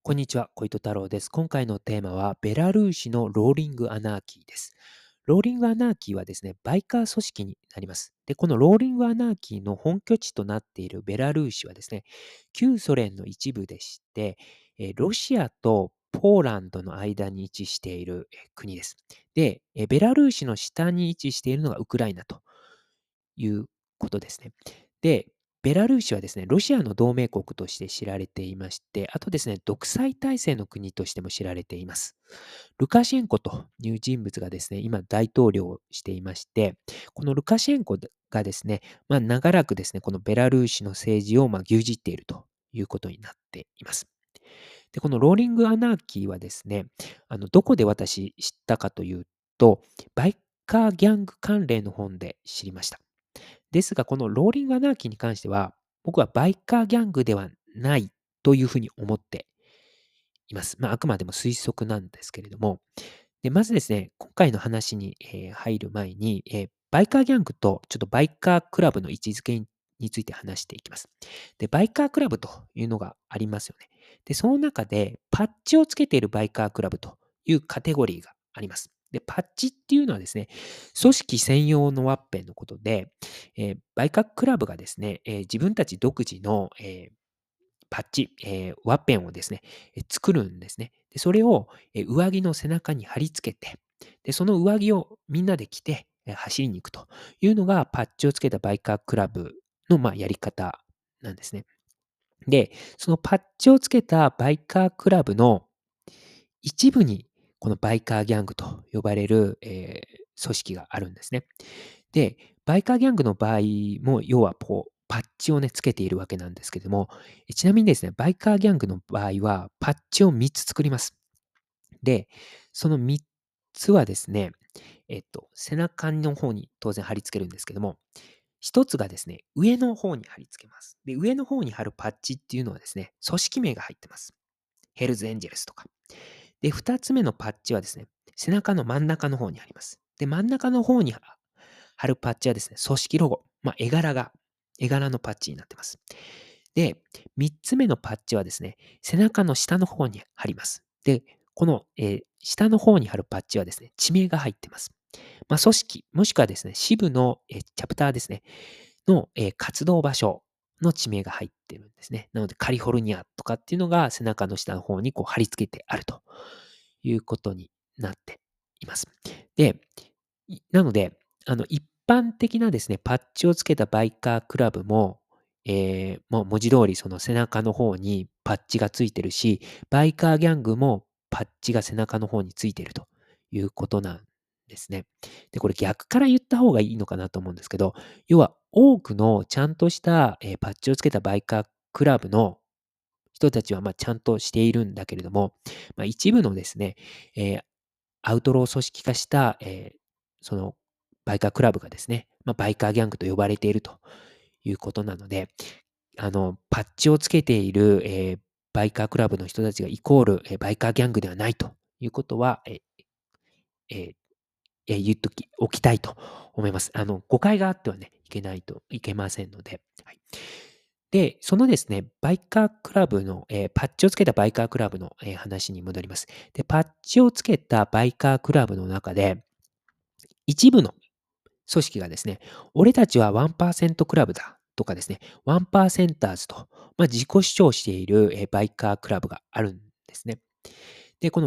こんにちは、小糸太郎です。今回のテーマは、ベラルーシのローリングアナーキーです。ローリングアナーキーはですね、バイカー組織になります。で、このローリングアナーキーの本拠地となっているベラルーシはですね、旧ソ連の一部でして、ロシアとポーランドの間に位置している国です。で、ベラルーシの下に位置しているのがウクライナということですね。で、ベラルーシはですね、ロシアの同盟国として知られていまして、あとですね、独裁体制の国としても知られています。ルカシェンコという人物がですね、今大統領をしていまして、このルカシェンコがですね、長らくですね、このベラルーシの政治を牛耳っているということになっています。で、このローリングアナーキーはですね、どこで私知ったかというと、バイカーギャング関連の本で知りました。ですが、このローリングアナーキーに関しては、僕はバイカーギャングではないというふうに思っています。あくまでも推測なんですけれども、で、まずですね、今回の話に、入る前に、バイカーギャングとちょっとバイカークラブの位置づけについて話していきます。で、バイカークラブというのがありますよね。で、その中でパッチをつけているバイカークラブというカテゴリーがあります。で、パッチっていうのはですね、組織専用のワッペンのことで、バイカークラブがですね、自分たち独自の、パッチ、ワッペンをですね、作るんですね。で、それを、上着の背中に貼り付けて、で、その上着をみんなで着て、走りに行くというのが、パッチをつけたバイカークラブの、やり方なんですね。で、そのパッチをつけたバイカークラブの一部に、このバイカーギャングと呼ばれる、組織があるんですね。で、バイカーギャングの場合も、要はこう、パッチをね、つけているわけなんですけども、ちなみにですね、バイカーギャングの場合は、パッチを3つ作ります。で、その3つはですね、背中の方に当然貼り付けるんですけども、1つがですね、上の方に貼り付けます。で、上の方に貼るパッチっていうのはですね、組織名が入ってます。ヘルズエンジェルスとか。で、2つ目のパッチはですね、背中の真ん中の方にあります。で、真ん中の方に貼るパッチはですね、組織ロゴ、絵柄のパッチになってます。で、3つ目のパッチはですね、背中の下の方に貼ります。で、この、下の方に貼るパッチはですね、地名が入ってます。組織、もしくはですね、支部の、チャプターですね、の、活動場所の地名が入ってるんですね。なので、カリフォルニアとかっていうのが背中の下の方にこう貼り付けてあるということになっています。で、なので、一般的なですね、パッチをつけたバイカークラブも、もう文字通りその背中の方にパッチがついてるし、バイカーギャングもパッチが背中の方についているということなんですね。で、これ逆から言った方がいいのかなと思うんですけど、要は多くのちゃんとした、パッチをつけたバイカークラブの人たちは、ちゃんとしているんだけれども、一部のですね、えーアウトロー組織化した、そのバイカークラブがですね、バイカーギャングと呼ばれているということなので、パッチをつけている、バイカークラブの人たちがイコール、バイカーギャングではないということは、え言っときおきたいと思います。誤解があってはね、いけませんので。はい。で、そのですね、バイカークラブの、パッチをつけたバイカークラブの、話に戻ります。で、パッチをつけたバイカークラブの中で、一部の組織がですね、俺たちは1%クラブだとかですね、1%と、自己主張している、バイカークラブがあるんですね。で、この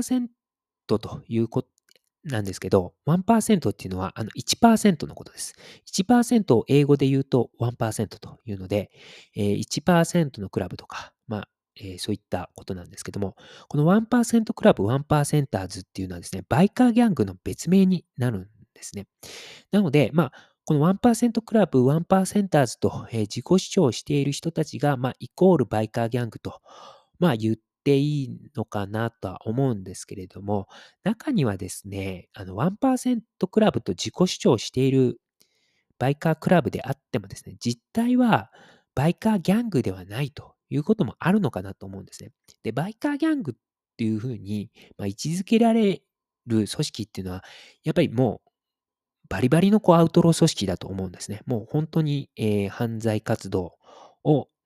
1%ということなんですけど、1%っていうのは1%のことです。1%を英語で言うと1%というので、1%のクラブとか、そういったことなんですけども、この1%クラブ、1%ーズっていうのはですね、バイカーギャングの別名になるんですね。なので、この1%クラブ、1%ーズと、自己主張している人たちが、イコールバイカーギャングと、言っていいのかなとは思うんですけれども、中にはですね、1%クラブと自己主張しているバイカークラブであってもですね、実態はバイカーギャングではないということもあるのかなと思うんですね。で、バイカーギャングっていうふうに、位置づけられる組織っていうのは、やっぱりもうバリバリのアウトロー組織だと思うんですね。もう本当に、犯罪活動を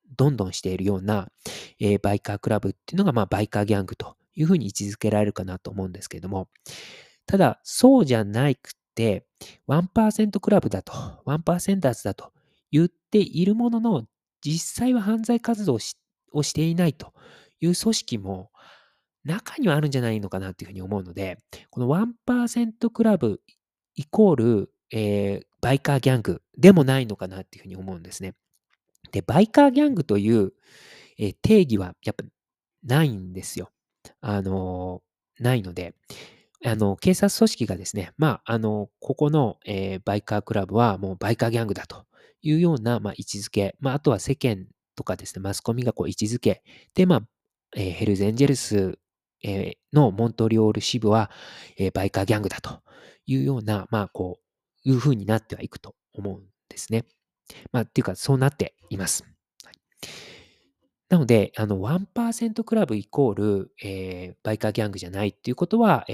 どんどんしているような、バイカークラブっていうのが、バイカーギャングというふうに位置づけられるかなと思うんですけれども、ただ、そうじゃないくて、1%クラブだと、1%だと言っているものの、実際は犯罪活動をしていないという組織も中にはあるんじゃないのかなというふうに思うので、この1%クラブイコール、バイカーギャングでもないのかなっていうふうに思うんですね。で、バイカーギャングという、定義はやっぱないんですよ。あの、ないので、警察組織がですね、ここの、バイカークラブはもうバイカーギャングだというような、位置づけ、あとは世間とかですね、マスコミがこう位置づけ、で、ヘルズエンジェルス、のモントリオール支部は、バイカーギャングだというような、こういう風になってはいくと思うんですね。っていうか、そうなっています。はい。なので、1%クラブイコール、バイカーギャングじゃないっていうことは、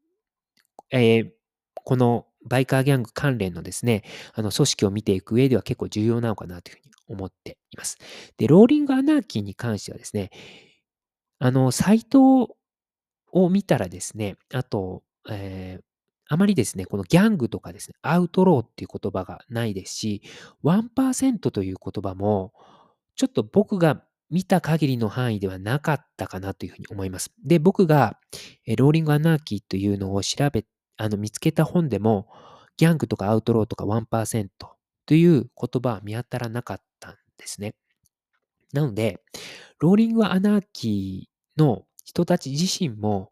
このバイカーギャング関連のですね、組織を見ていく上では結構重要なのかなというふうに思っています。で、ローリングアナーキーに関してはですね、サイトを見たらですね、あと、あまりですね、このギャングとかですね、アウトローっていう言葉がないですし、1%という言葉も、ちょっと僕が見た限りの範囲ではなかったかなというふうに思います。で、僕が、ローリングアナーキーというのを見つけた本でも、ギャングとかアウトローとか1%という言葉は見当たらなかったんですね。なので、ローリングアナーキーの人たち自身も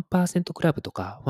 1%クラブとか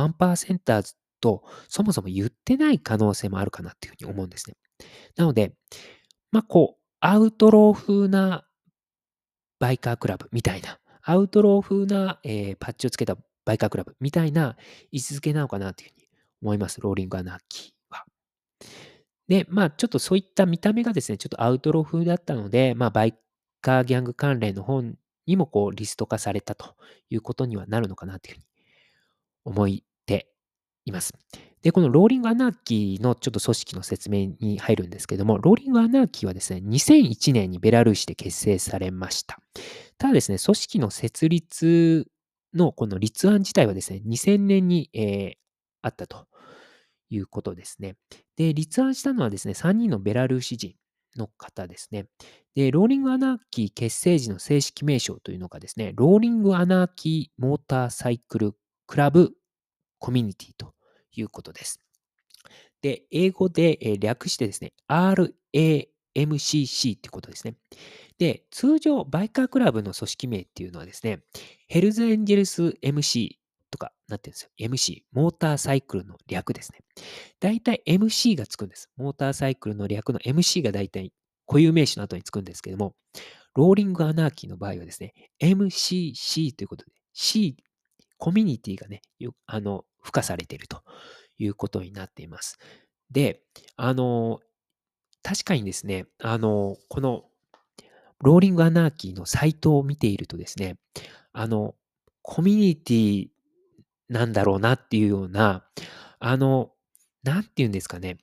1%とそもそも言ってない可能性もあるかなっていうふうに思うんですね。なので、アウトロー風なバイカークラブみたいな、アウトロー風な、パッチをつけたバイカークラブみたいな位置づけなのかなというふうに思います。ローリングアナーキーは。で、ちょっとそういった見た目がですね、ちょっとアウトロー風だったので、バイカーギャング関連の本にもこうリスト化されたということにはなるのかなというふうに思っています。で、このローリングアナーキーのちょっと組織の説明に入るんですけども、ローリングアナーキーはですね、2001年にベラルーシで結成されました。ただですね、組織の設立のこの立案自体はですね、2000年に、あったということですね。で、立案したのはですね、3人のベラルーシ人の方ですね。で、ローリングアナーキー結成時の正式名称というのがですね、ローリングアナーキーモーターサイクルクラブコミュニティということです。で、英語で、略してですね、RAMCC ってことですね。で、通常、バイカークラブの組織名っていうのはですね、ヘルズエンジェルス MC とかなってるんですよ。MC、モーターサイクルの略ですね。大体 MC がつくんです。モーターサイクルの略の MC が大体固有名詞の後につくんですけども、ローリングアナーキーの場合はですね、MCC ということで、C、コミュニティがね、付加されているということになっています。で、あの、確かにですね、このローリングアナーキーのサイトを見ているとですね、あの、コミュニティなんだろうなっていうような、あの、なんて言うんですかね、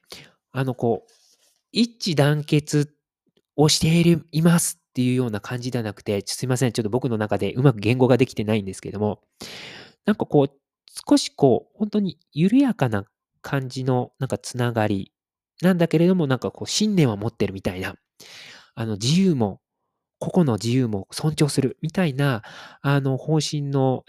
一致団結をしていますっていうような感じではなくて、すいません、ちょっと僕の中でうまく言語ができてないんですけども、少し本当に緩やかな感じのつながりなんだけれども、信念は持ってるみたいな、自由も個々の自由も尊重するみたいな、方針の、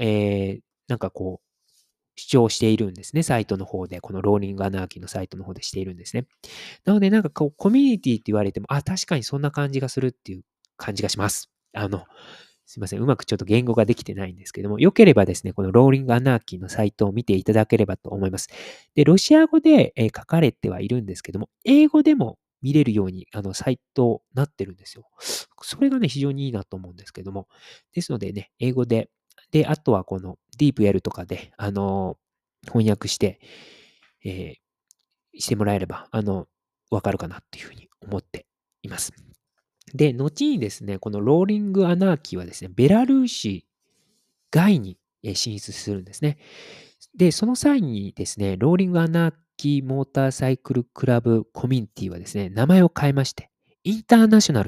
主張しているんですね、サイトの方で。このローリングアナーキーのサイトの方でしているんですね。なので、コミュニティって言われても、確かにそんな感じがするっていう感じがします。すいません。うまくちょっと言語ができてないんですけども、良ければですね、このローリングアナーキーのサイトを見ていただければと思います。で、ロシア語で、書かれてはいるんですけども、英語でも見れるように、サイトなってるんですよ。それがね、非常にいいなと思うんですけども。ですのでね、英語で、で、あとはこの DeepL とかで、翻訳して、えしてもらえれば、わかるかなっていうふうに思っています。で、後にですね、このローリングアナーキーはですね、ベラルーシ外に進出するんですね。で、その際にですね、ローリングアナーキーモーターサイクルクラブコミュニティはですね、名前を変えまして、インターナショナルと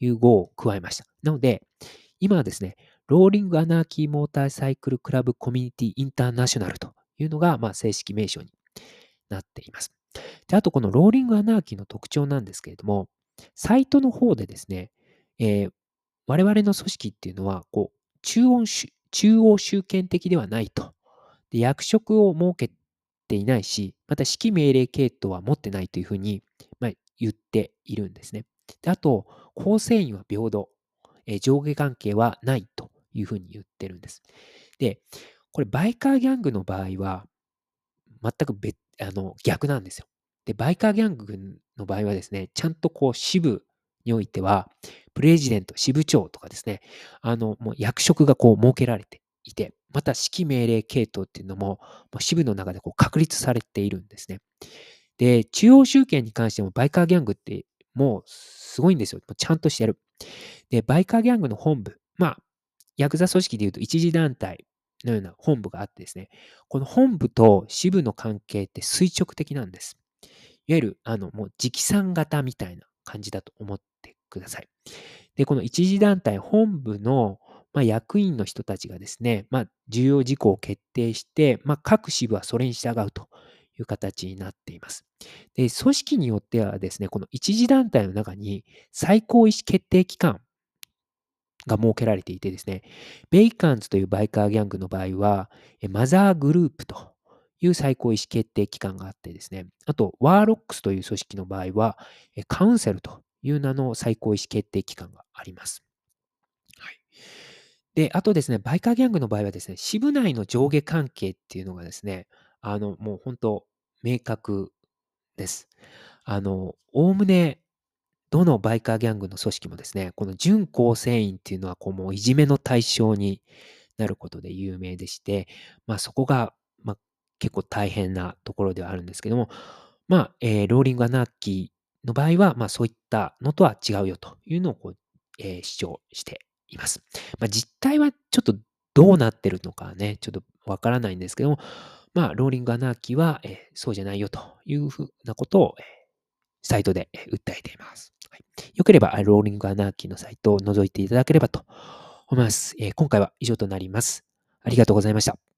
いう語を加えました。なので、今はですね、ローリングアナーキーモーターサイクルクラブコミュニティインターナショナルというのが、正式名称になっています。で、あとこのローリングアナーキーの特徴なんですけれども、サイトの方でですね、我々の組織っていうのは、中央集権的ではないと。で、役職を設けていないし、また指揮命令系統は持ってないというふうに、言っているんですね。で、あと、構成員は平等、上下関係はないというふうに言ってるんです。で、これバイカーギャングの場合は、全く逆なんですよ。で、バイカーギャングの場合はですね、ちゃんと支部においては、プレジデント、支部長とかですね、もう役職が設けられていて、また指揮命令系統っていうのも、支部の中で確立されているんですね。で、中央集権に関してもバイカーギャングってもうすごいんですよ。もうちゃんとしてる。で、バイカーギャングの本部、ヤクザ組織でいうと一次団体のような本部があってですね、この本部と支部の関係って垂直的なんです。いわゆる、もう直参型みたいな感じだと思ってください。で、この一次団体本部の、役員の人たちがですね、重要事項を決定して、各支部はそれに従うという形になっています。で、組織によってはですね、この一次団体の中に最高意思決定機関が設けられていてですね、ベイカンズというバイカーギャングの場合は、マザーグループという最高意思決定機関があってですね、あと、ワーロックスという組織の場合は、カウンセルという名の最高意思決定機関があります。はい。で、あとですね、バイカーギャングの場合はですね、支部内の上下関係っていうのがですね、もう本当明確です。おおむねどのバイカーギャングの組織もですね、この準構成員っていうのは、もういじめの対象になることで有名でして、そこが、結構大変なところではあるんですけども、ローリングアナーキーの場合は、そういったのとは違うよというのを主張しています。実態はちょっとどうなってるのかね、ちょっとわからないんですけども、ローリングアナーキーは、そうじゃないよというふうなことを、サイトで訴えています。はい、よければ、ローリングアナーキーのサイトを覗いていただければと思います。今回は以上となります。ありがとうございました。